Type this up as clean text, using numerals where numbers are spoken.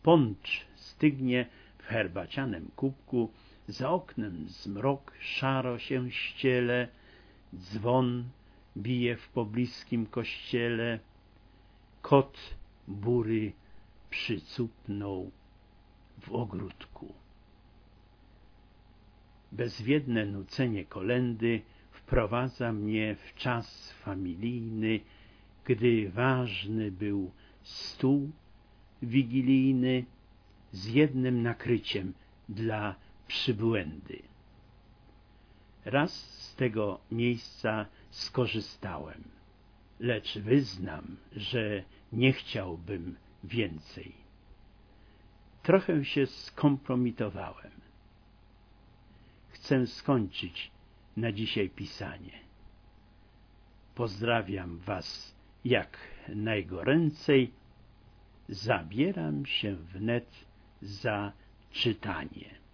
Poncz stygnie w herbacianym kubku, za oknem zmrok szaro się ściele, dzwon bije w pobliskim kościele, kot bury przycupnął w ogródku. Bezwiedne nucenie kolędy wprowadza mnie w czas familijny, gdy ważny był stół wigilijny z jednym nakryciem dla przybłędy. Raz z tego miejsca skorzystałem, lecz wyznam, że nie chciałbym więcej. Trochę się skompromitowałem. Chcę skończyć na dzisiaj pisanie. Pozdrawiam Was jak najgoręcej. Zabieram się wnet za czytanie.